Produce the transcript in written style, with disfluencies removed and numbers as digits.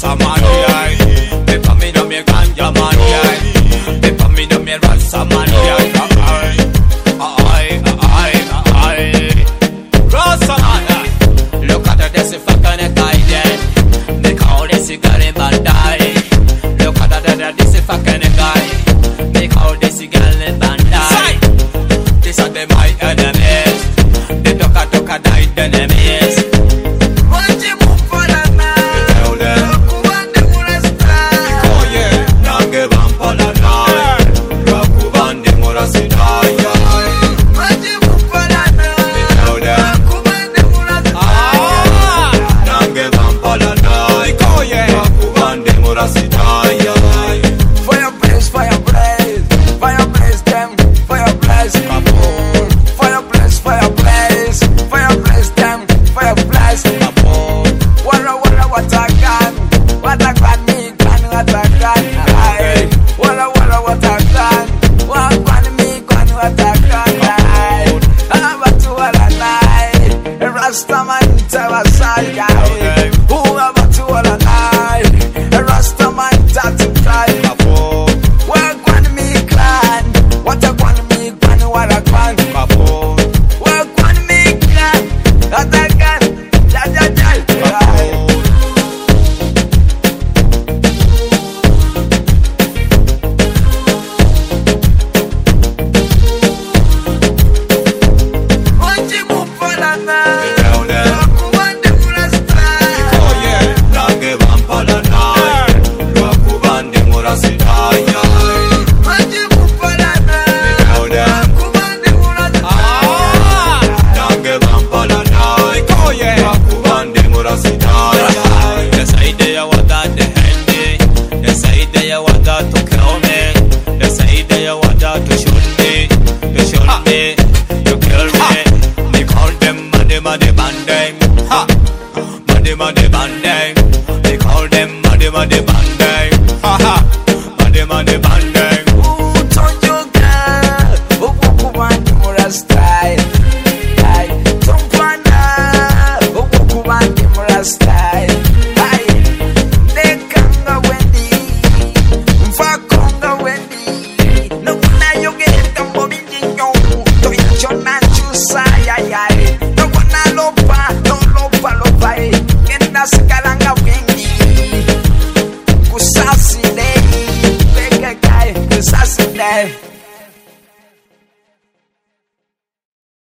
Rasta man, yeah. Me pa me no me ganja man, yeah. Me pa me no me Rasta man, yeah. Rasta man, look at this fucking guy, yeah. They call this guy bandai. Look at this fucking guy. They call this guy bandai. These are the my enemies. They talk die enemies. Rastaman tell side guy. Who ever to all a night? Rastaman to cry. Work on me clan. What a one me clan, what a clan. Work on me clan. What a clan. They call them Muddy Bandang. They call them Muddy Bandang.